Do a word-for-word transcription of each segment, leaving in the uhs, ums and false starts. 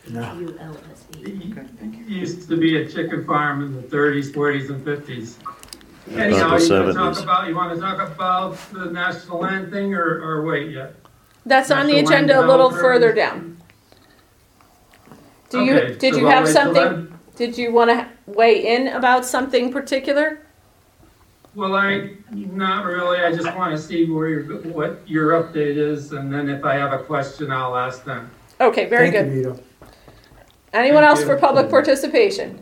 No. U L S E. It used to be a chicken farm in the thirties, forties, and fifties. About Anyhow, the you want to seventies. talk about, you want to talk about the national land thing, or, or wait yet? That's on the National Land agenda a little Developer. further down. Do you, Okay, did so you I'll have wait till something, then. did you want to weigh in about something particular? Well, I, not really, I just want to see where your, what your update is, and then if I have a question, I'll ask them. Okay, very Thank good. you, Vito. Anyone Thank else you. for public participation?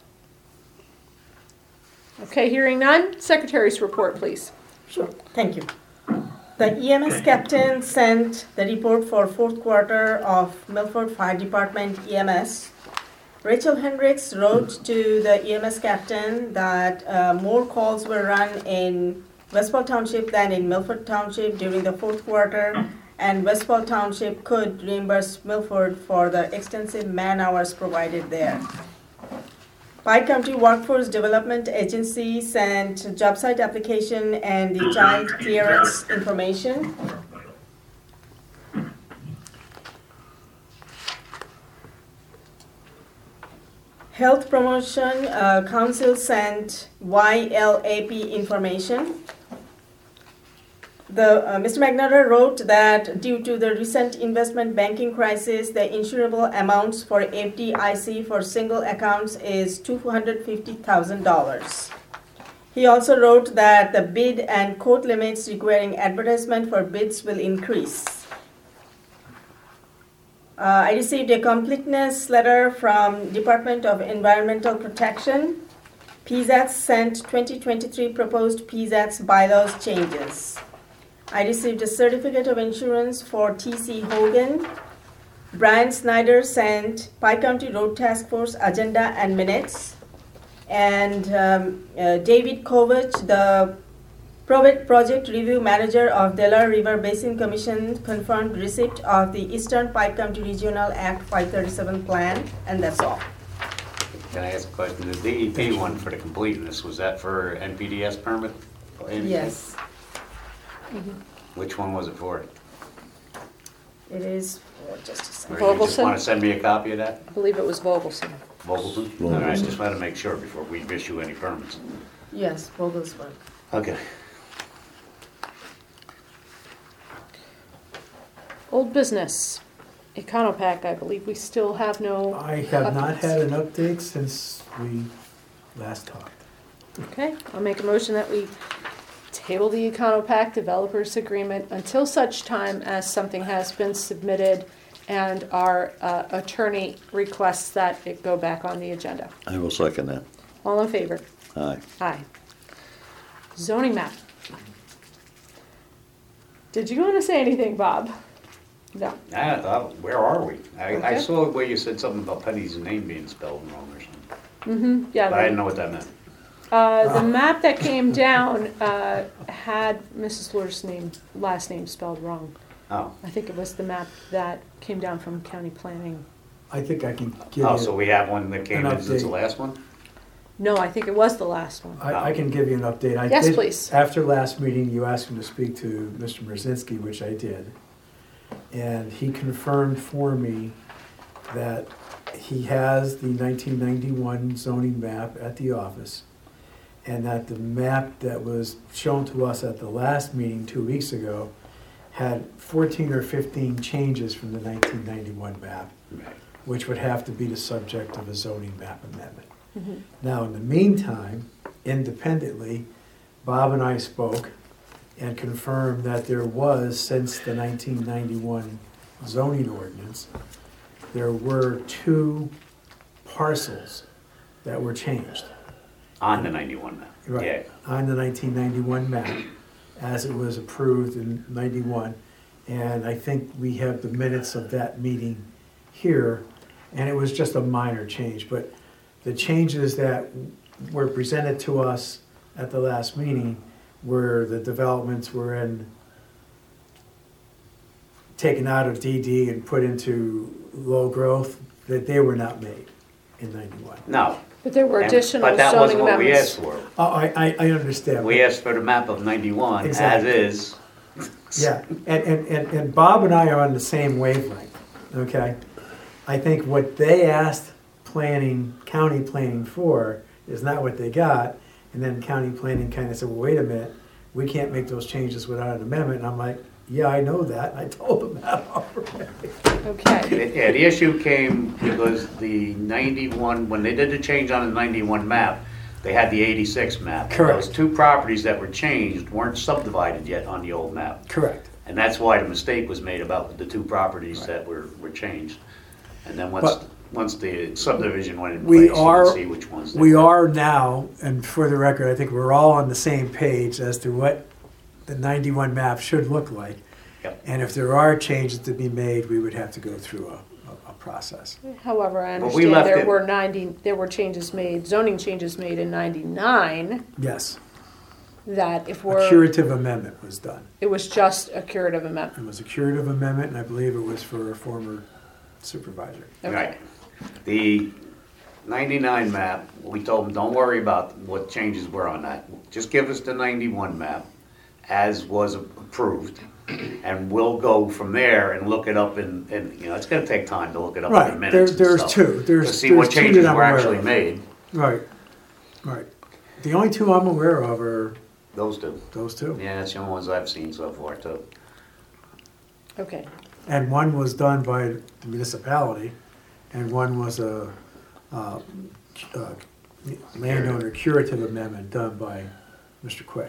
Okay, hearing none. Secretary's report, please. Sure, thank you. The E M S captain sent the report for fourth quarter of Milford Fire Department E M S. Rachel Hendricks wrote to the E M S captain that uh, more calls were run in Westfall Township than in Milford Township during the fourth quarter, and Westfall Township could reimburse Milford for the extensive man hours provided there. Pike County Workforce Development Agency sent job site application and the child clearance information. Health Promotion uh, Council sent Y L A P information. The, uh, Mister McNutter wrote that due to the recent investment banking crisis, the insurable amounts for F D I C for single accounts is two hundred fifty thousand dollars. He also wrote that the bid and quote limits requiring advertisement for bids will increase. Uh, I received a completeness letter from Department of Environmental Protection. P S A T sent twenty twenty-three proposed P S A T's bylaws changes. I received a certificate of insurance for T C Hogan. Brian Snyder sent Pike County Road Task Force agenda and minutes. And um, uh, David Kovach, the project review manager of Delaware River Basin Commission, confirmed receipt of the Eastern Pike County Regional Act five thirty-seven plan, and that's all. Can I ask a question? The D E P one for the completeness, was that for N P D S permit? Yes, Which one was it for? it is for just a second. Or you just Vogelson? want to send me a copy of that? I believe it was Vogelson. Vogelson? All right, just want to make sure before we issue any permits. Yes, Vogelsberg. Okay. Old business. Econopack, I believe we still have no. I have not updates. had an update since we last talked. Okay, I'll make a motion that we table the Econopack developers agreement until such time as something has been submitted and our uh, attorney requests that it go back on the agenda. I will second that. All in favor? Aye. Aye. Zoning map. Did you want to say anything, Bob? No. I thought, where are we? I, I Okay. saw where you said something about Penny's name being spelled wrong or something, Mm-hmm, yeah. but I didn't know what that meant. Uh, the map that came down uh, had Missus Fleur's name, last name spelled wrong. Oh, I think it was the map that came down from county planning. I think I can give oh, so you, we have one that came An in since the update. last one? No, I think it was the last one. I, I can give you an update. I Yes, did- please. After last meeting, you asked him to speak to Mister Merzinski, which I did. And he confirmed for me that he has the nineteen ninety-one zoning map at the office, and that the map that was shown to us at the last meeting two weeks ago had fourteen or fifteen changes from the nineteen ninety-one map, Right. which would have to be the subject of a zoning map amendment. Mhm. Now, in the meantime, independently, Bob and I spoke and confirmed that there was, since the nineteen ninety-one zoning ordinance, there were two parcels that were changed. On the ninety-one map? Right. Yeah. On the nineteen ninety-one map, as it was approved in ninety-one. And I think we have the minutes of that meeting here, and it was just a minor change. But the changes that were presented to us at the last meeting where the developments were in, taken out of D D and put into low growth, that they were not made in ninety-one. No. But there were And- additional But that zoning wasn't what we asked amendments. for. Oh, I, I, I understand. We asked for the map of ninety-one as Exactly. is. Yeah, and, and, and, and Bob and I are on the same wavelength, okay? I think what they asked planning, county planning for is not what they got. And then county planning kind of said, well, wait a minute, we can't make those changes without an amendment. And I'm like, yeah, I know that. And I told them that already. Okay, Yeah, the issue came because the ninety-one, when they did the change on the ninety-one map, they had the eighty-six map. Correct. Those two properties that were changed weren't subdivided yet on the old map. Correct. And that's why the mistake was made about the two properties that were, were changed. And then once, But- once the subdivision went in We place, you are- can see which ones. they We were. are now, and for the record, I think we're all on the same page as to what the ninety-one map should look like. Yep. And if there are changes to be made, we would have to go through a, a, a process. however, I But we understand left there it- were ninety, there were changes made, zoning changes made in ninety-nine, Yes, that if a we're, curative amendment was done. it was just a curative amendment. It was a curative amendment, and I believe it was for a former supervisor. Okay. Right. The ninety-nine map, we told them, don't worry about what changes were on that. Just give us the ninety-one map as was approved, and we'll go from there and look it up in, and, you know, it's gonna take time to look it up in Right, the there, minutes and there's stuff. two, there's, To see there's what two changes that I'm were aware actually of. made, Right, right. The only two I'm aware of are those two. those two. Yeah, that's the only ones I've seen so far too. Okay, And one was done by the municipality, and one was a, uh, uh, landowner curative amendment done by Mister Quick.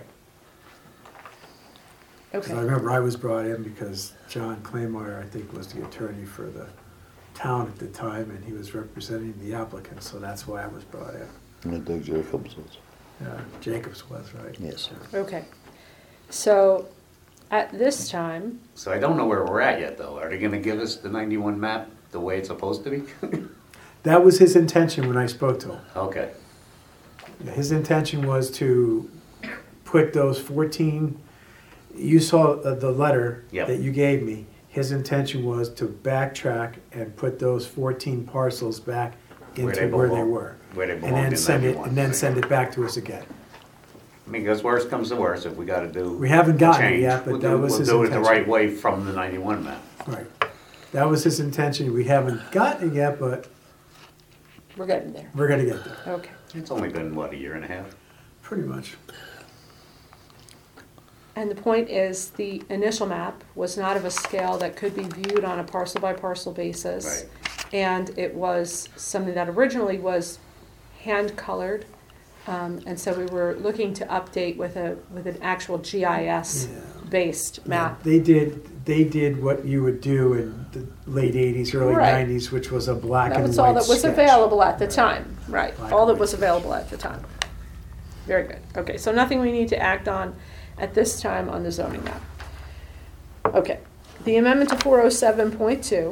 Because I okay, remember I was brought in because John Claymore, I think, was the attorney for the town at the time, and he was representing the applicant, so that's why I was brought in. And Doug Jacobs was. Uh, Jacobs was, right? Yes. okay. So, at this time, So I don't know where we're at yet though. Are they gonna give us the ninety-one map the way it's supposed to be? That was his intention when I spoke to him. Okay, His intention was to put those fourteen, you saw uh, the letter Yep. that you gave me. His intention was to backtrack and put those fourteen parcels back Where into they where they belong. were. where they And belong then in send it, ninety-one. and then send it back to us again. I mean, because worst comes to worst, if we gotta do. We haven't gotten it change, yet, but we'll that do- was his We'll do it the intention. right way from the ninety-one map. Right. That was his intention. We haven't gotten it yet, but we're getting there. we're gonna get there, Okay. It's only been, what, a year and a half? pretty much. And the point is, the initial map was not of a scale that could be viewed on a parcel by parcel basis. Right. And it was something that originally was hand colored. Um, and so we were looking to update with a, with an actual G I S Yeah. based map. They did, they did what you would do in the late eighties, early Right. nineties, which was a black and That white was all that was sketch. available at the Right. time, right, Black all and that white was sketch. available at the time. Very good, okay, so nothing we need to act on at this time on the zoning map. Okay, the amendment to four oh seven point two.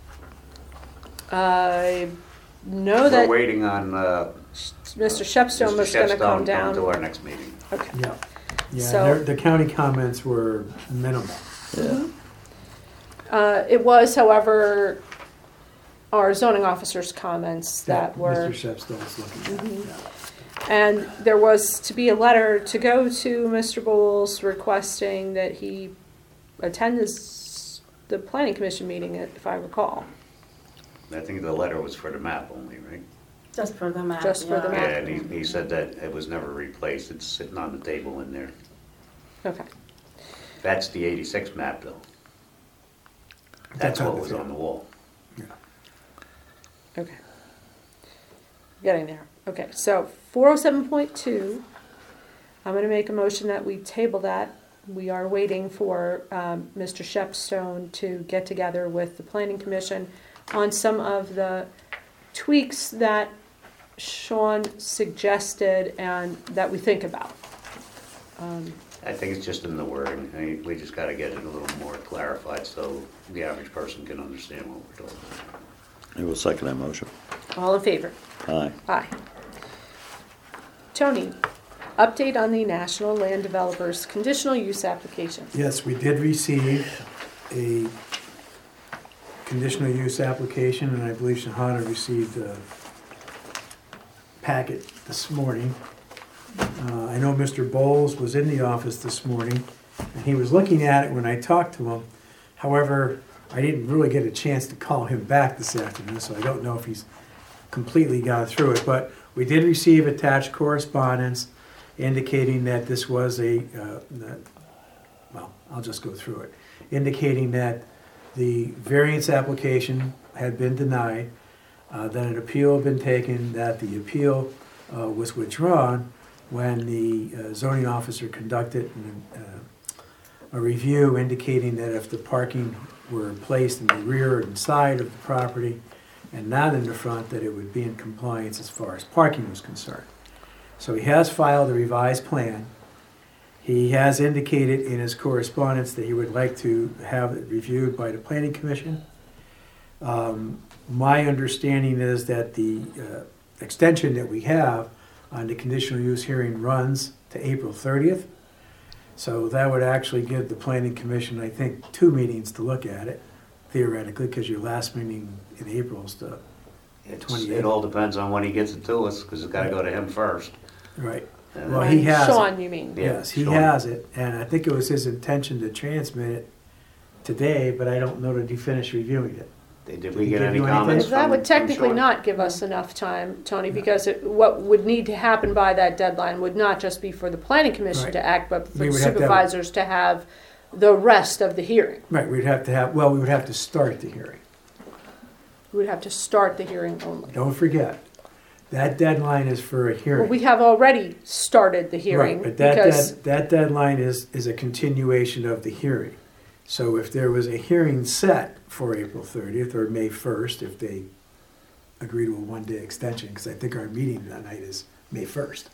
I know We're that waiting on, uh. Mister Shepstone Mister was gonna Shepstone come to down. To our next meeting. Okay, Yeah, yeah, So- their- the county comments were minimal. Yeah. uh, it was, however, our zoning officer's comments that that were. Mister Shepstone was looking at, Mhm. yeah. And there was to be a letter to go to Mister Bowles requesting that he attend this, the planning commission meeting, if I recall. I think the letter was for the map only, right? Just for the map. Just for the yeah. map. Yeah, and he, he said that it was never replaced. It's sitting on the table in there. Okay, That's the eighty-six map though. That's That's on what the was table. on the wall. Yeah. okay. Getting there. Okay, so four oh seven point two, I'm gonna make a motion that we table that. We are waiting for um, Mister Shepstone to get together with the planning commission on some of the tweaks that Sean suggested and that we think about. Um, I think it's just in the wording. I mean, we just gotta get it a little more clarified so the average person can understand what we're talking about. I will second that motion. All in favor? Aye. Aye. Tony, update on the National Land Developers Conditional Use Application. Yes, we did receive a conditional use application, and I believe Shahana received a packet this morning. Uh, I know Mister Bowles was in the office this morning, and he was looking at it when I talked to him. However, I didn't really get a chance to call him back this afternoon, so I don't know if he's completely got through it. But we did receive attached correspondence indicating that this was a, uh, that, well, I'll just go through it, indicating that the variance application had been denied, uh, that an appeal had been taken, that the appeal uh, was withdrawn when the uh, zoning officer conducted an, uh, a review indicating that if the parking were placed in the rear and side of the property and not in the front, that it would be in compliance as far as parking was concerned. So he has filed a revised plan. He has indicated in his correspondence that he would like to have it reviewed by the planning commission. Um, my understanding is that the uh, extension that we have on the conditional use hearing runs to April thirtieth. So that would actually give the planning commission, I think, two meetings to look at it, theoretically, because your last meeting in April is the It's, twenty-eighth. it all depends on when he gets it to us, because it's gotta go to him first. Right. And Well, he has it. Sean, you mean? Yeah, Yes, he sure. has it, and I think it was his intention to transmit it today, but I don't know that he finished reviewing it. Did Did we he get give any you anything? comments That from- would from technically Sean? not give us enough time, Tony, because it, what would need to happen by that deadline would not just be for the planning commission Right. to act, but for We the would have to have- supervisors to have the rest of the hearing. Right, we'd have to have, well, we would have to start the hearing. We would have to start the hearing only. Don't forget, that deadline is for a Well, hearing. we have already started the hearing Right, but that, because, that, that deadline is, is a continuation of the hearing. So if there was a hearing set for April thirtieth or May first, if they agree to a one-day extension, because I think our meeting that night is May first.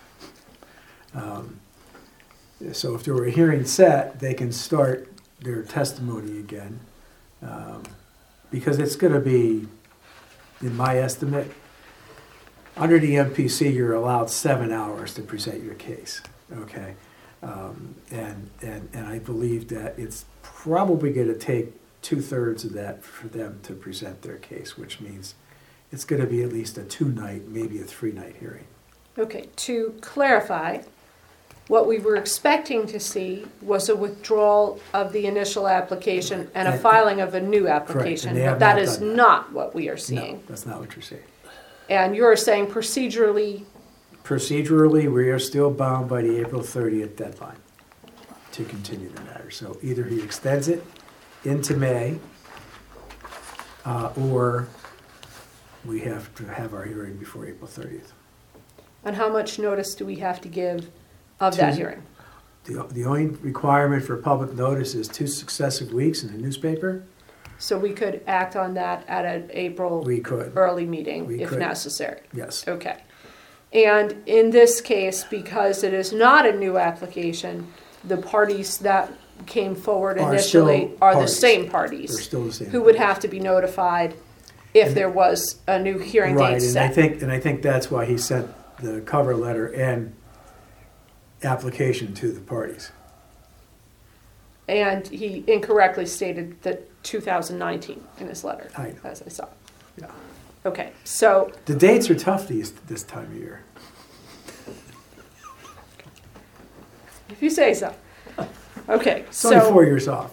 Um, So if there were a hearing set, they can start their testimony again. um, Because it's gonna be, in my estimate, under the M P C, you're allowed seven hours to present your case, okay? Um, And, and, and I believe that it's probably gonna take two-thirds of that for them to present their case, which means it's gonna be at least a two-night, maybe a three-night hearing. okay, to clarify, what we were expecting to see was a withdrawal of the initial application and a And- filing of a new application. they But have that not is done that. not what we are No, seeing. that's not what you're saying. And you're saying procedurally, Procedurally, we are still bound by the April thirtieth deadline to continue the matter. So either he extends it into May, uh, or we have to have our hearing before April thirtieth. and how much notice do we have to give of that Two- hearing? The, the only requirement for public notice is two successive weeks in the newspaper. So we could act on that at an April We could, early meeting We if could. necessary. yes. Okay. And in this case, because it is not a new application, the parties that came forward Are still initially are the parties. same They're parties still the same. who would have to be notified if And- there was a new hearing Right, date and I set. think, and I think that's why he sent the cover letter and application to the parties. And he incorrectly stated that two thousand nineteen in his letter, I know. as I saw. Yeah. Okay, so The dates are tough these, this time of year. if you say so. Okay, It's only four so, years off.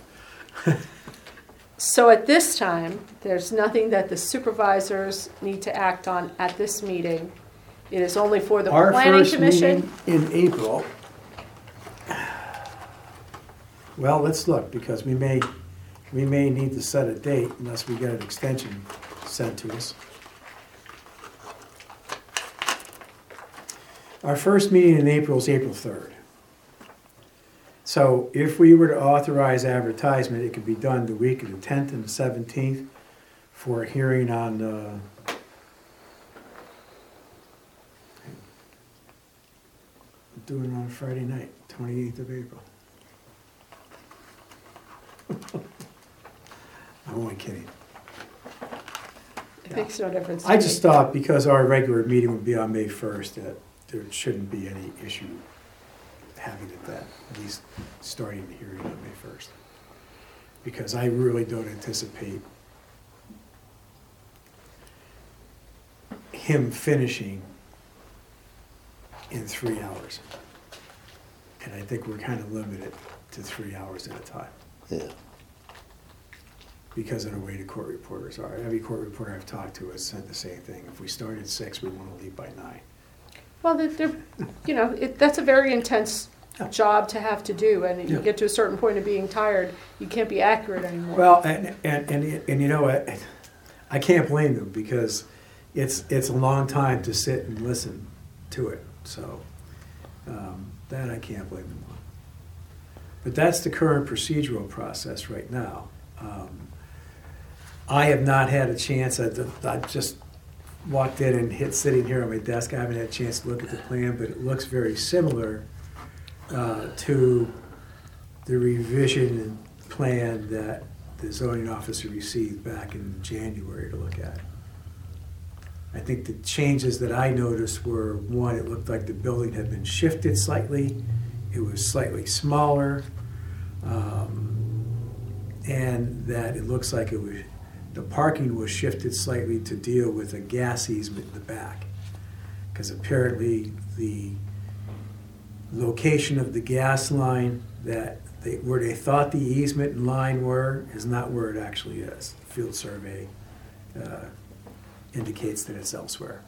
so at this time, there's nothing that the supervisors need to act on at this meeting. It is only for the Our planning first commission. meeting in April. Well, let's look, because we may, we may need to set a date unless we get an extension sent to us. Our first meeting in April is April third. So if we were to authorize advertisement, it could be done the week of the tenth and the seventeenth for a hearing on, uh, doing it on Friday night, twenty-eighth of April. I'm only kidding. It makes no difference to I me. just thought because our regular meeting would be on May first, that there shouldn't be any issue having it that, at least starting the hearing on May first. Because I really don't anticipate him finishing in three hours. And I think we're kind of limited to three hours at a time. Yeah. because of the way the court reporters are. Every court reporter I've talked to has said the same thing. If we start at six, we want to leave by nine. Well, they're, they're, you know, it, that's a very intense Yeah. job to have to do, and you Yeah. get to a certain point of being tired, you can't be accurate anymore. Well, and, and, and, and you know what, I can't blame them because it's, it's a long time to sit and listen to it. So, um, that I can't blame them on. But that's the current procedural process right now. Um, I have not had a chance, I, I just walked in and hit sitting here on my desk, I haven't had a chance to look at the plan, but it looks very similar uh, to the revision plan that the zoning officer received back in January to look at. I think the changes that I noticed were, one, it looked like the building had been shifted slightly, it was slightly smaller, um, and that it looks like it was, the parking was shifted slightly to deal with a gas easement in the back. Because apparently the location of the gas line that they, where they thought the easement and line were is not where it actually is. Field survey uh, indicates that it's elsewhere.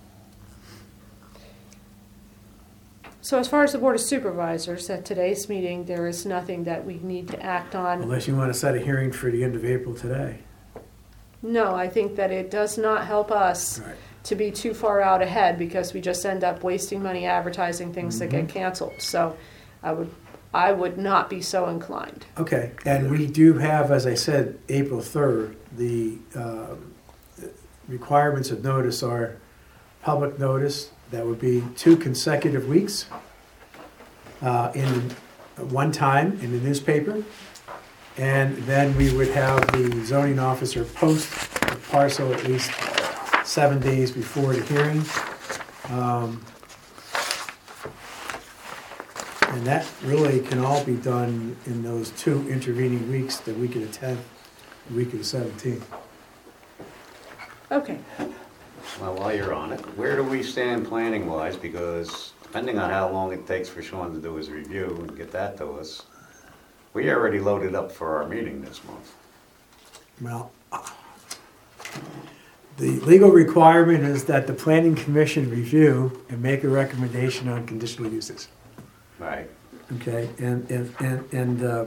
So as far as the Board of Supervisors, at today's meeting, there is nothing that we need to act on. Unless you want to set a hearing for the end of April today. No, I think that it does not help us Right. to be too far out ahead because we just end up wasting money advertising things that get canceled. So I would, I would not be so inclined. Okay, and we do have, as I said, April third, the um, requirements of notice are public notice, that would be two consecutive weeks uh, in one time in the newspaper. And then we would have the zoning officer post the parcel at least seven days before the hearing. Um, And that really can all be done in those two intervening weeks, the week of the tenth, the week of the seventeenth. Okay. Well, while you're on it, where do we stand planning wise? Because depending on how long it takes for Sean to do his review and get that to us, we already loaded up for our meeting this month. Well, the legal requirement is that the planning commission review and make a recommendation on conditional uses. Right. Okay, and, and, and, and uh,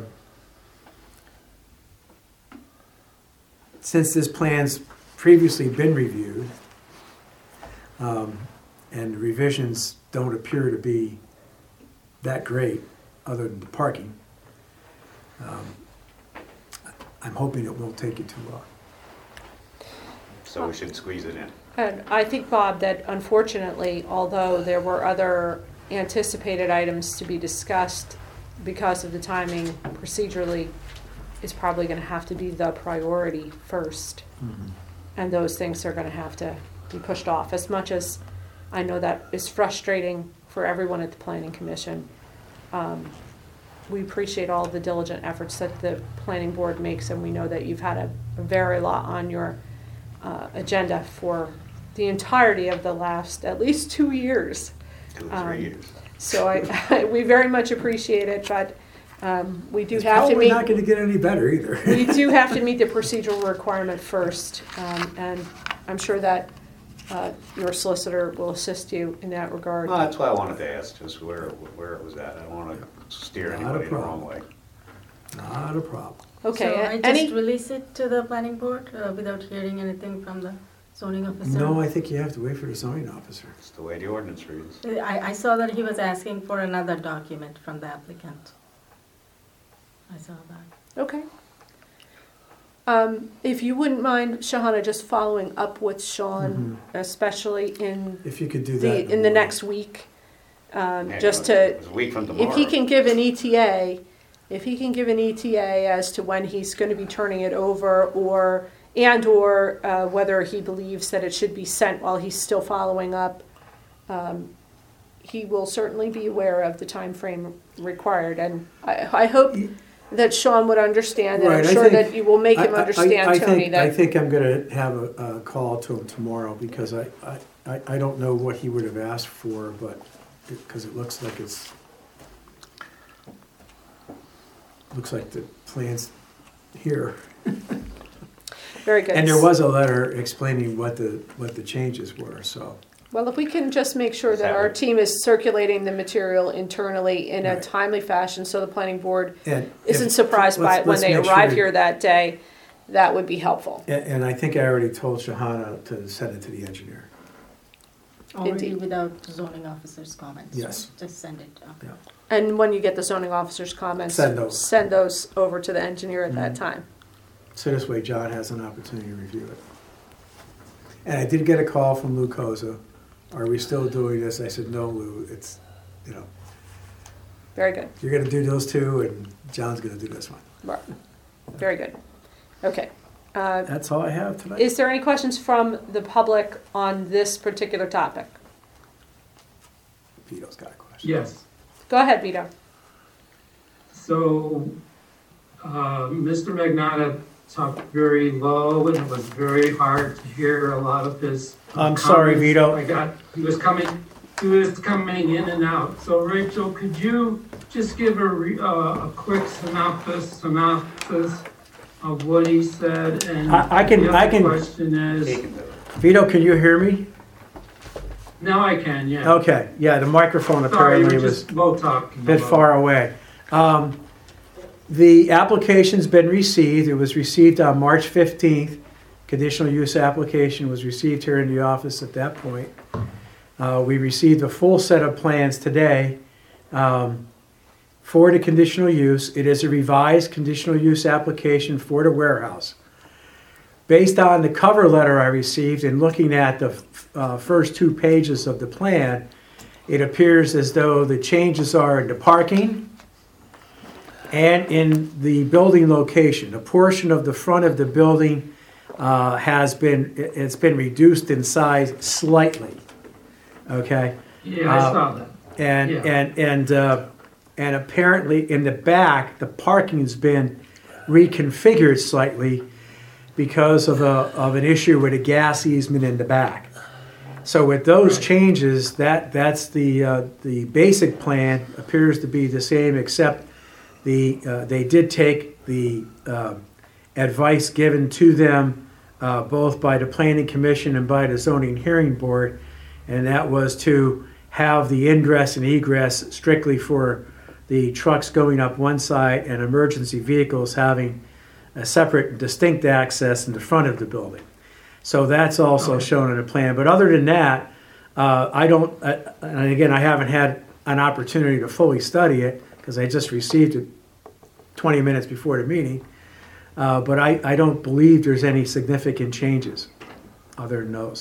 since this plan's previously been reviewed, um, and revisions don't appear to be that great, other than the parking, um, I'm hoping it won't take you too long. So we should squeeze it in. And I think, Bob, that unfortunately, although there were other anticipated items to be discussed, because of the timing, procedurally, is probably going to have to be the priority first. Mm-hmm. And those things are going to have to be pushed off. As much as I know that is frustrating for everyone at the Planning Commission, um, we appreciate all the diligent efforts that the Planning Board makes, and we know that you've had a, a very lot on your uh, agenda for the entirety of the last at least two years. Two or Um, three years. So I, we very much appreciate it, but um, we do It's have to probably meet. not gonna get any better either. We do have to meet the procedural requirement first, um, and I'm sure that uh, your solicitor will assist you in that regard. Well, that's why I wanted to ask, just where, where it was at. I don't want to steer Not a anybody the problem. wrong way. Not a problem. Okay, So I any, just release it to the planning board uh, without hearing anything from the zoning officer? No, I think you have to wait for the zoning officer. It's the way the ordinance reads. I, I saw that he was asking for another document from the applicant. I saw that. okay. Um, if you wouldn't mind, Shahana, just following up with Sean, especially in If you could do that. the, in the morning. next week, um, Yeah, just it's to, a week from tomorrow. if he can give an E T A, if he can give an E T A as to when he's going to be turning it over, or, and or uh, whether he believes that it should be sent while he's still following up, um, he will certainly be aware of the time frame required. And I, I hope that Sean would understand, and I'm Right, I sure think- that you will make him I- I- understand, I Tony, think- I that, think I'm gonna have a, a call to him tomorrow, because I, I, I- I don't know what he would have asked for, but, because it looks like it's, looks like the plan's here. very good. And there was a letter explaining what the, what the changes were, so. Well, if we can just make sure that our Exactly. team is circulating the material internally in a Right. timely fashion, so the planning board and isn't if- surprised by let's- it when let's they make sure arrive we- here that day, that would be helpful. And, and I think I already told Shahana to send it to the engineer. Already Indeed. without zoning officer's comments? Yes. right? Just send it. okay. And when you get the zoning officer's comments, Send those. send those over to the engineer at that Mhm. time. So this way John has an opportunity to review it. And I did get a call from Lou Koza. Are we still doing this? I said, no, Lou, it's, you know, Very good. you're gonna do those two and John's gonna do this one. Right. Very good. Okay. Uh, That's all I have tonight. Is there any questions from the public on this particular topic? Vito's got a question. Yes. Go ahead, Vito. So, uh, Mister Magnata talked very low, and it was very hard to hear a lot of his. I'm sorry, comments. Vito. I got, he was coming, he was coming in and out. So Rachel, could you just give a, re- uh, a quick synopsis, synopsis of what he said? And I- I can- the other I can- question He is, can do it. Vito, can you hear me? now I can, yeah. Okay, yeah, the microphone Sorry, apparently we're was just low talking. a bit far away. Um, The application's been received. It was received on March fifteenth. Conditional use application was received here in the office at that point. Uh, We received a full set of plans today um, for the conditional use. It is a revised conditional use application for the warehouse. Based on the cover letter I received and looking at the uh, first two pages of the plan, it appears as though the changes are in the parking and in the building location. A portion of the front of the building uh, has been, it- it's been reduced in size slightly, okay? Yeah, I Uh, saw that. And, Yeah. and, and, uh, and apparently in the back, the parking's been reconfigured slightly because of a, of an issue with a gas easement in the back. So with those Right. changes, that, that's the, uh, the basic plan appears to be the same, except the, uh, they did take the uh, advice given to them uh, both by the Planning Commission and by the Zoning Hearing Board, and that was to have the ingress and egress strictly for the trucks going up one side and emergency vehicles having a separate distinct access in the front of the building. So that's also Okay. shown in the plan. But other than that, uh, I don't, uh, and again, I haven't had an opportunity to fully study it because I just received it twenty minutes before the meeting. Uh, But I, I don't believe there's any significant changes other than those.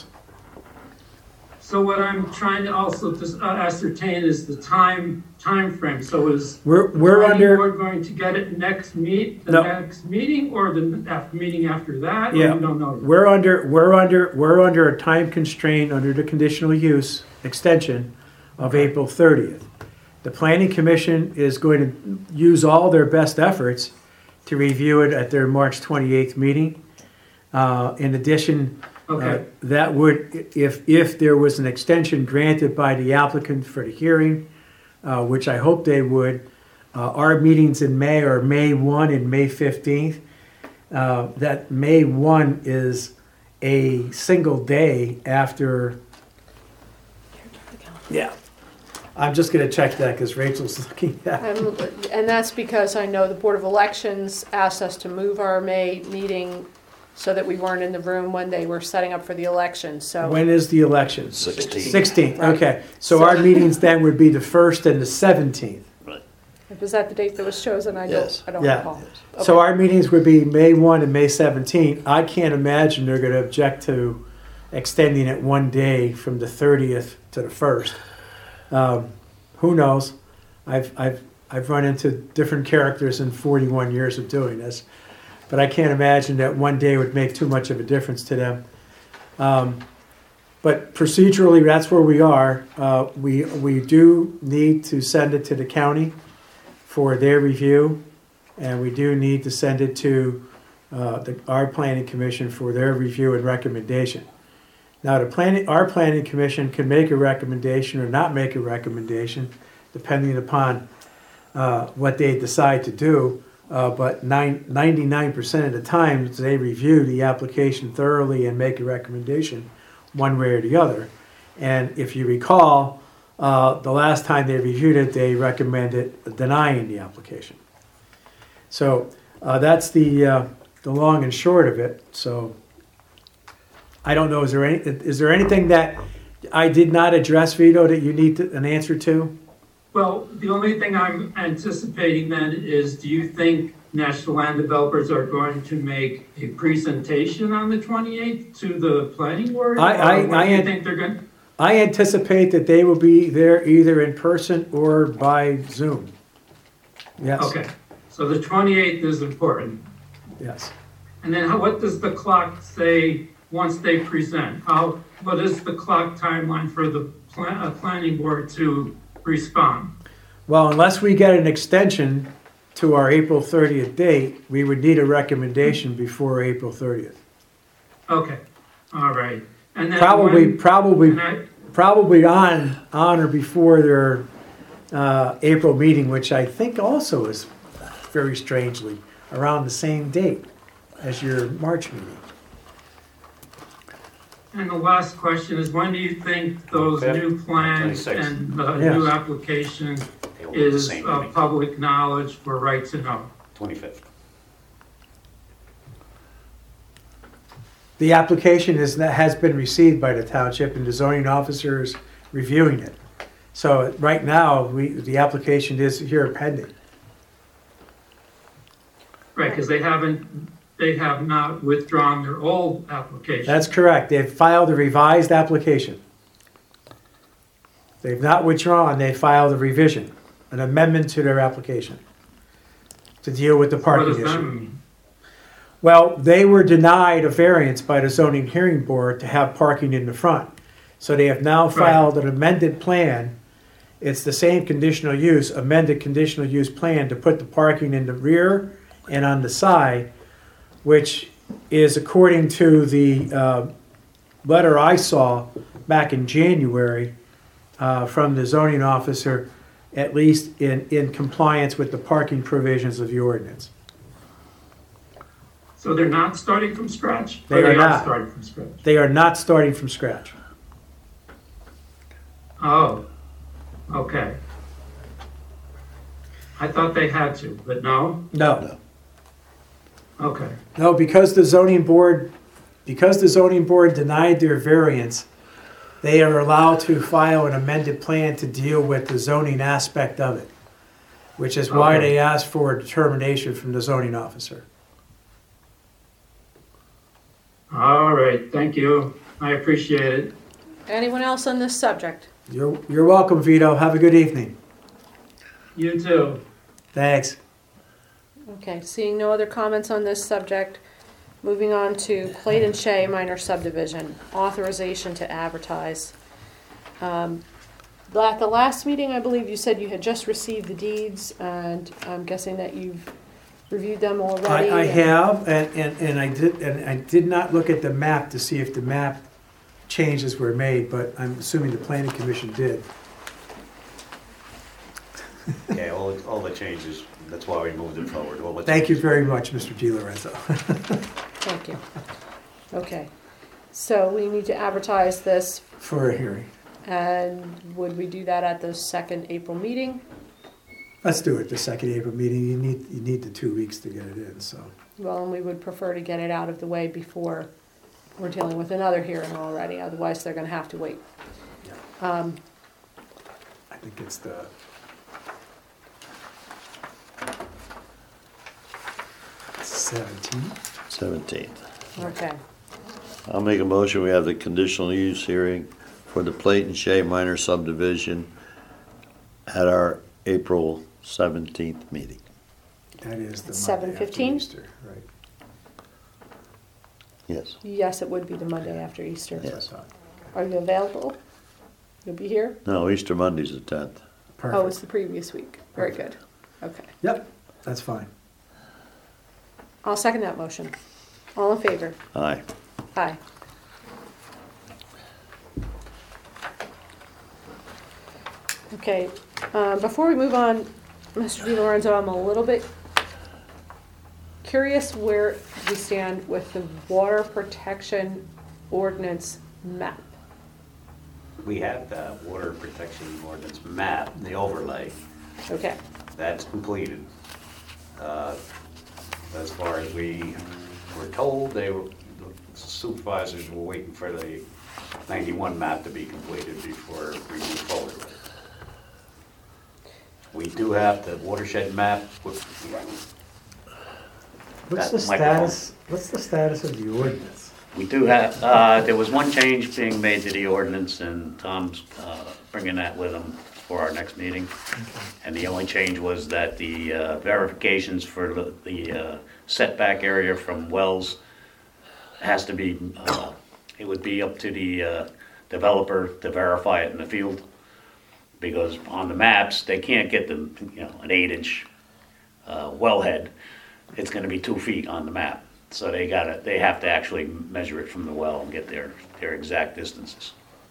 So what I'm trying to also just uh, ascertain is the time, time frame. So is We're, the we're planning under, board going to get it next meet, the No. next meeting, or the af- meeting after that? Or Yeah. you don't know yet? we're under, we're under, we're under a time constraint under the conditional use extension of April thirtieth. The Planning Commission is going to use all their best efforts to review it at their March twenty-eighth meeting. Uh, In addition, uh, Okay, that would, if, if there was an extension granted by the applicant for the hearing, uh, which I hope they would, uh, our meetings in May are May first and May fifteenth. Uh, That May first is a single day after, yeah. I'm just gonna check that because Rachel's looking at it. Um, And that's because I know the Board of Elections asked us to move our May meeting so that we weren't in the room when they were setting up for the election, so. When is the election? Sixteen. Sixteenth, Right. okay. So our So- meetings then would be the first and the seventeenth. Was that the date that was chosen? I Yes. don't, I don't Yeah. recall. So Okay. our meetings would be May first and May seventeenth. I can't imagine they're gonna object to extending it one day from the thirtieth to the first. Um, Who knows? I've, I've, I've run into different characters in forty-one years of doing this, but I can't imagine that one day would make too much of a difference to them. Um, But procedurally, that's where we are. Uh, We, we do need to send it to the county for their review, and we do need to send it to uh, the, our planning commission for their review and recommendation. Now, the planning, our planning commission can make a recommendation or not make a recommendation, depending upon uh, what they decide to do. Uh, but nine, ninety-nine percent of the time, they review the application thoroughly and make a recommendation one way or the other. And if you recall, uh, the last time they reviewed it, they recommended denying the application. So uh, that's the, uh, the long and short of it. So I don't know, is there any, is there anything that I did not address, Vito, that you need to, an answer to? Well, the only thing I'm anticipating then is, do you think National Land Developers are going to make a presentation on the twenty-eighth to the planning board? I- I- Or what I do you had- think they're going, I anticipate that they will be there either in person or by Zoom. Yes, okay, so the twenty-eighth is important. yes. And then how, what does the clock say once they present? How, what is the clock timeline for the plan, uh, planning board to respond? Well, unless we get an extension to our April thirtieth date, we would need a recommendation before April thirtieth. Okay, all right. And then Probably, when- probably, and I- probably on, on or before their uh, April meeting, which I think also is very strangely around the same date as your March meeting. And the last question is, when do you think those Fifth, new plans twenty-sixth. and the Yes. new application They will be the is same uh, meeting. public knowledge for right to know? twenty-fifth. The application is, has been received by the township and the zoning officer is reviewing it. So right now, we, the application is here pending. Right, because they haven't, they have not withdrawn their old application. That's correct. They've filed a revised application. They've not withdrawn, they filed a revision, an amendment to their application to deal with the What parking does that issue. mean? Well, they were denied a variance by the zoning hearing board to have parking in the front. So they have now filed an amended plan. It's the same conditional use, amended conditional use plan to put the parking in the rear and on the side, which is according to the uh, letter I saw back in January uh, from the zoning officer, at least in, in compliance with the parking provisions of the ordinance. So they're not starting from scratch? They Or are not. starting from scratch? They are not starting from scratch. Oh, okay. I thought they had to, but no? No. Okay, No, because the zoning board, because the zoning board denied their variance, they are allowed to file an amended plan to deal with the zoning aspect of it, which is why Okay. they asked for a determination from the zoning officer. all right, thank you. I appreciate it. Anyone else on this subject? You're, you're welcome, Vito. Have a good evening. You too. Thanks. Okay, seeing no other comments on this subject, moving on to Plate and Shay minor subdivision, authorization to advertise. Um, At the last meeting, I believe you said you had just received the deeds, and I'm guessing that you've reviewed them already. I, I and- have, and, and, and I did, and I did not look at the map to see if the map changes were made, but I'm assuming the planning commission did. Yeah, all, all the changes, that's why we moved it forward. All the Thank you changes. very much, Mister Di Lorenzo. Thank you. Okay, so we need to advertise this, For a hearing. and would we do that at the second April meeting? Let's do it, the second April meeting. You need, you need the two weeks to get it in, so. Well, and we would prefer to get it out of the way before we're dealing with another hearing already, otherwise they're gonna have to wait. Um, I think it's the. Seventeenth? seventeenth. okay, I'll make a motion, we have the conditional use hearing for the Plate and Shay minor subdivision at our April seventeenth meeting. That is the seven Monday after fifteen? Easter, right? Yes. yes, it would be the Monday after Easter. That's what I thought. Are you available? You'll be here? No, Easter Monday's the tenth. Oh, it's Perfect. the previous week, very good, okay. Yep, that's fine. I'll second that motion. All in favor? Aye. Aye. Okay, uh, before we move on, Mister Di Lorenzo, I'm a little bit curious where we stand with the water protection ordinance map. We have the water protection ordinance map, the overlay, Okay, that's completed. Uh, As far as we were told, they were, the supervisors were waiting for the ninety-one map to be completed before we move forward with it. We do have the watershed map with, What's the That microphone. status, what's the status of the ordinance? we do have, uh, there was one change being made to the ordinance, and Tom's uh, bringing that with him for our next meeting. And the only change was that the uh, verifications for the- the uh, setback area from wells has to be, uh, it would be up to the uh, developer to verify it in the field. Because on the maps, they can't get the, you know, an eight-inch uh, wellhead. It's gonna be two feet on the map. So they gotta, they have to actually measure it from the well and get their, their exact distances.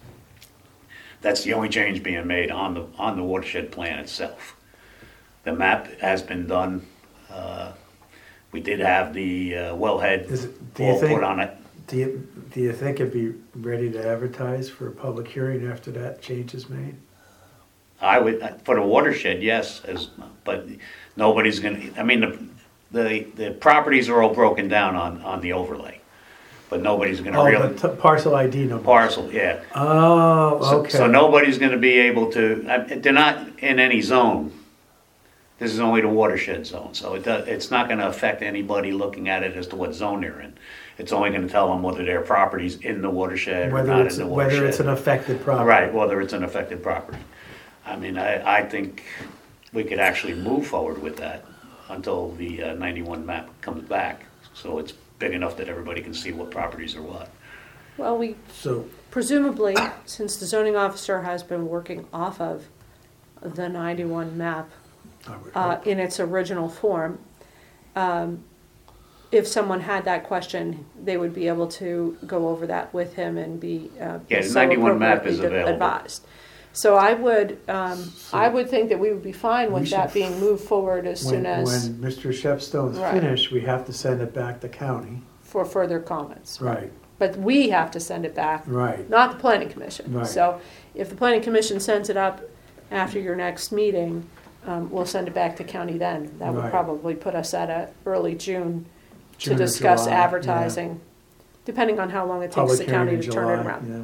That's the only change being made on the, on the watershed plan itself. The map has been done. Uh, We did have the uh, wellhead Is it, do you all think, put on it. do you, do you think it'd be ready to advertise for a public hearing after that change is made? I would, for the watershed, yes, as, but nobody's gonna, I mean, the, the, the properties are all broken down on, on the overlay. But nobody's gonna Oh, really, the t- parcel I D number. parcel, yeah. Oh, So- okay. So nobody's gonna be able to, I- they're not in any zone. This is only the watershed zone, so it does, it's not gonna affect anybody looking at it as to what zone they're in. It's only gonna tell them whether their property's in the watershed or Whether not it's, in the whether it's an watershed. affected property. Right, whether it's an affected property. I mean, I, I think we could actually move forward with that until the uh, ninety-one map comes back. So it's big enough that everybody can see what properties are what. well, we So, presumably, since the zoning officer has been working off of the ninety-one map I would uh, hope. in its original form, um, if someone had that question, they would be able to go over that with him and be uh, Yeah, the so ninety-one map is appropriately available. advised. So I would, um, I would think that we would be fine We with that should- being moved forward as when, soon as, when Mister Shepstone's Right. finished, we have to send it back to county. for further comments. Right, But we have to send it back, right. not the planning commission. Right. So if the planning commission sends it up after your next meeting, um, we'll send it back to county then. That would Right. probably put us at a early June to June or discuss July, yeah. advertising, depending on how long it takes Public the hearing county in to turn it July, around.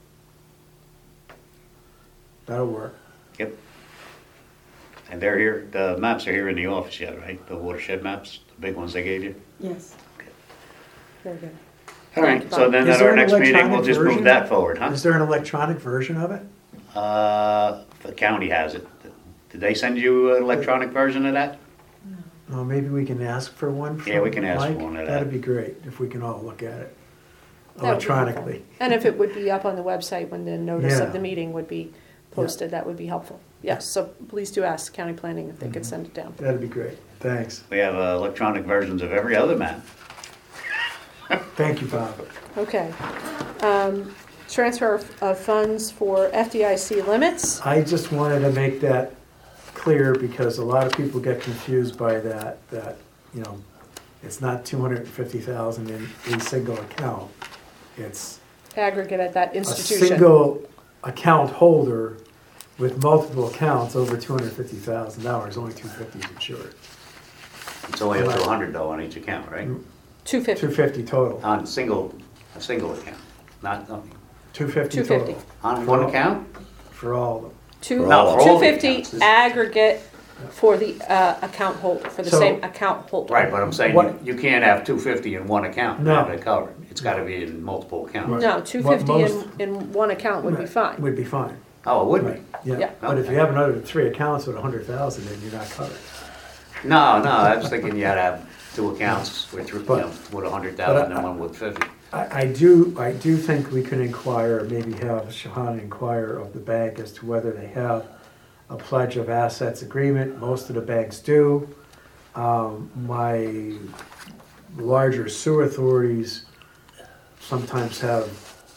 yeah. That'll work. Yep. And they're here, the maps are here in the office yet, right? The watershed maps, the big ones they gave you? Yes. Very good. All right, so then Is at there our an next meeting, we'll electronic just move version? that forward, huh? Is there an electronic version of it? Uh, the county has it. Did they send you an electronic version of that? Oh, maybe we can ask for one Yeah, we from can ask for Mike? one of that. That'd be great, if we can all look at it That would be helpful. electronically. And if it would be up on the website when the notice Yeah. of the meeting would be posted, that would be helpful. Yes, so please do ask county planning if they could send it down. That'd be great, thanks. We have uh, electronic versions of every other map. Thank you, Bob. Okay. Um, Transfer of- of funds for F D I C limits. I just wanted to make that clear because a lot of people get confused by that, that, you know, it's not two hundred and fifty thousand in a single account. It's Aggregate at that a institution. single account holder with multiple accounts over two hundred and fifty thousand dollars, only two fifty is insured. It's only up to a hundred though on each account, right? Two Two fifty. fifty total, On single, a single account, not, not- two fifty Two fifty. total, on one account? for all of them. Two, For all of two them. fifty aggregate for the uh, account holder, for the So- same account holder. Right, but I'm saying What- you, you can't have two fifty in one account and No. have it covered. It's gotta be in multiple accounts. Right. No, two What fifty in, most- in one account would be fine. Would be fine. Oh, it would Right, be? yeah, Yeah. but if you have another three accounts with a hundred thousand, then you're not covered. No, no, I was thinking you had to have two accounts with, you But- know, with a hundred thousand but I- and one with fifty. I, I do, I do think we could inquire, maybe have Shahana inquire of the bank as to whether they have a pledge of assets agreement. Most of the banks do. Um, my larger sewer authorities sometimes have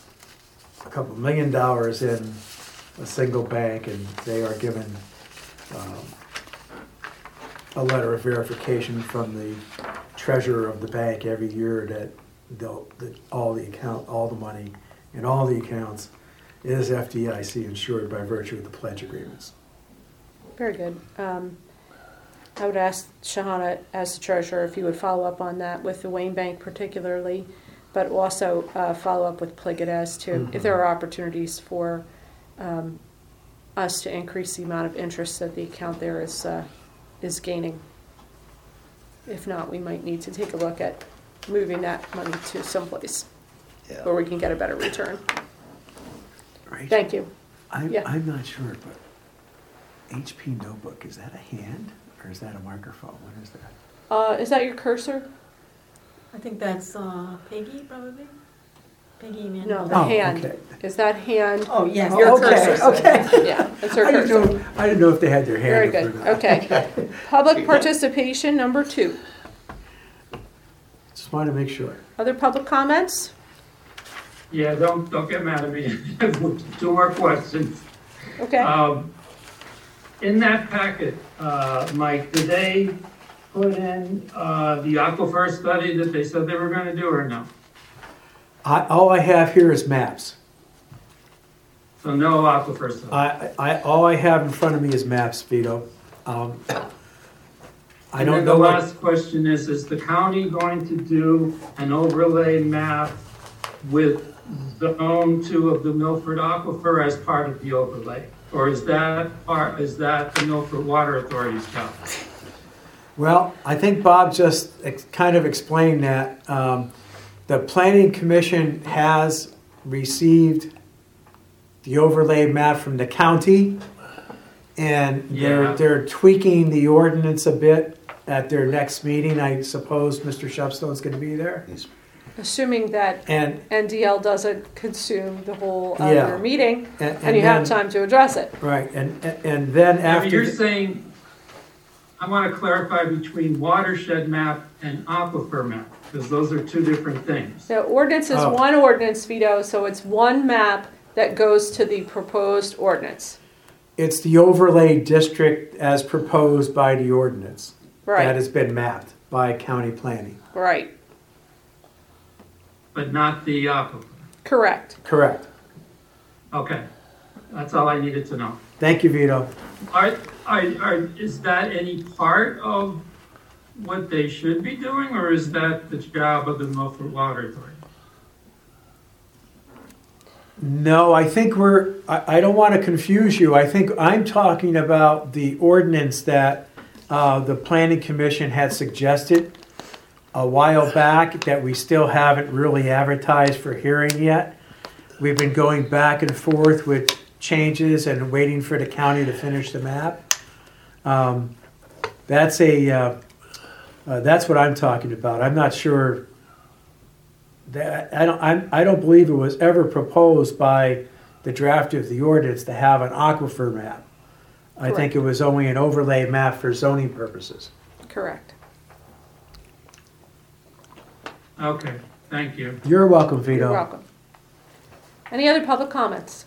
a couple million dollars in a single bank and they are given, um, a letter of verification from the treasurer of the bank every year that they'll, that all the account, all the money in all the accounts is F D I C insured by virtue of the pledge agreements. Very good. Um, I would ask Shahana, as the treasurer, if you would follow up on that with the Wayne Bank particularly, but also uh, follow up with Pliget as to Mhm. if there are opportunities for um, us to increase the amount of interest that the account there is uh, is gaining. If not, we might need to take a look at moving that money to someplace Yeah. where we can get a better return. Right? Thank you. I'm, Yeah. I'm not sure, but H P Notebook, is that a hand or is that a microphone? What is that? Uh, is that your cursor? I think that's uh, Peggy, probably? Peggy Emanuel. No, the Oh, hand. okay. Is that hand? Oh, yes. Your okay, cursor. okay. Yeah, that's her I didn't cursor. know, I didn't know if they had their Very hand up good. or not. Okay. Public participation number two. Just wanted to make sure. Other public comments? Yeah, don't, don't get mad at me. Two more questions. Okay. Um, in that packet, uh, Mike, did they put in, uh, the aquifer study that they said they were gonna do or no? I, all I have here is maps. So no aquifer study? I, I, all I have in front of me is maps, Vito. Um, I And don't then know the what, last question is, is the county going to do an overlay map with zone two of the Milford Aquifer as part of the overlay? Or is that part, is that the Milford Water Authority's job? well, I think Bob just ex- kind of explained that. Um, the planning commission has received the overlay map from the county. And they're, Yeah. they're tweaking the ordinance a bit at their next meeting. I suppose Mister Shepstone's gonna be there. Assuming that And, N D L doesn't consume the whole of Yeah. your meeting and, and you have then- time to address it. Right, and, and then I mean, after, you're the- saying, I want to clarify between watershed map and aquifer map, because those are two different things. The ordinance is Oh. one ordinance, Vito, so it's one map that goes to the proposed ordinance. it's the overlay district as proposed by the ordinance. That Right, has been mapped by county planning. right, But not the aquifer. correct. Correct. Okay, that's all I needed to know. Thank you, Vito. Are, are, are, is that any part of what they should be doing, or is that the job of the Milford Water Authority? No, I think we're, I, I don't want to confuse you. I think I'm talking about the ordinance that uh, the planning commission had suggested a while back that we still haven't really advertised for hearing yet. We've been going back and forth with changes and waiting for the county to finish the map. Um, That's a, uh, uh, that's what I'm talking about. I'm not sure that, I don't, I'm, I don't believe it was ever proposed by the draft of the ordinance to have an aquifer map. I think it was only an overlay map for zoning purposes. Correct. Okay, thank you. You're welcome, Vito. You're welcome. Any other public comments?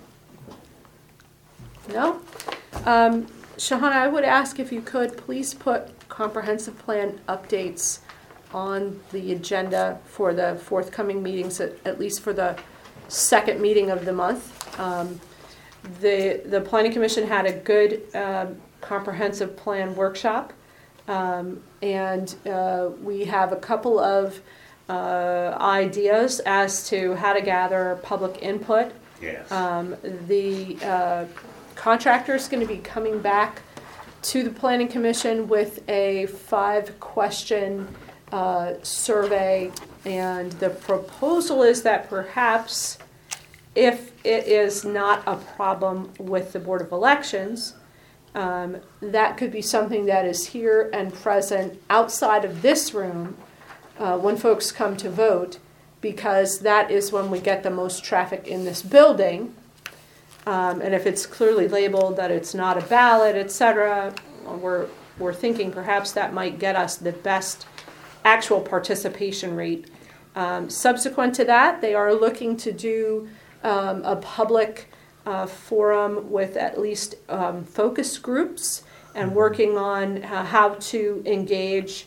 No? Um, Shahana, I would ask if you could please put comprehensive plan updates on the agenda for the forthcoming meetings, at, at least for the second meeting of the month. Um, the, the Planning Commission had a good um, comprehensive plan workshop, um, and uh, we have a couple of uh, ideas as to how to gather public input. Yes. Um, the uh, contractor is going to be coming back to the Planning Commission with a five-question uh, survey, and the proposal is that perhaps if it is not a problem with the Board of Elections, um, that could be something that is here and present outside of this room uh, when folks come to vote, because that is when we get the most traffic in this building. Um, and if it's clearly labeled that it's not a ballot, et cetera, we're, we're thinking perhaps that might get us the best actual participation rate. Um, subsequent to that, they are looking to do um, a public uh, forum with at least um, focus groups and working on uh, how to engage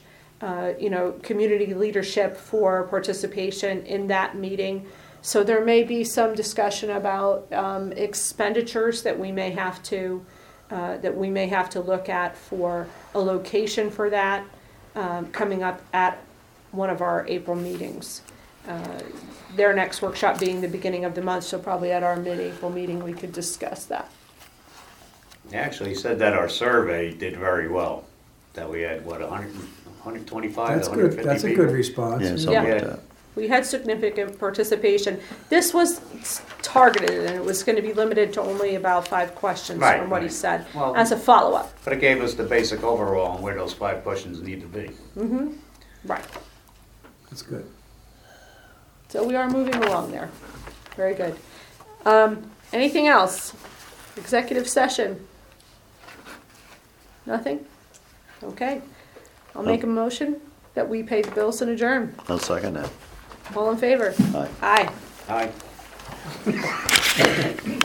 uh, you know, community leadership for participation in that meeting. So there may be some discussion about um, expenditures that we may have to uh, that we may have to look at for a location for that um, coming up at one of our April meetings. Uh, their next workshop being the beginning of the month, so probably at our mid-April meeting we could discuss that. They actually said that our survey did very well, that we had, what, one hundred, one twenty-five, That's one hundred good, fifty that's a people? good response. Yeah, something Yeah. like Yeah. that. We had significant participation. This was targeted and it was going to be limited to only about five questions Right, from what he right. said Well- as a follow-up. But it gave us the basic overall on where those five questions need to be. Mm-hmm. Right. That's good. So we are moving along there. Very good. Um, anything else? Executive session? Nothing? Okay. I'll make a motion that we pay the bills and adjourn. I'll second that. All in favor? Aye. Aye. Aye.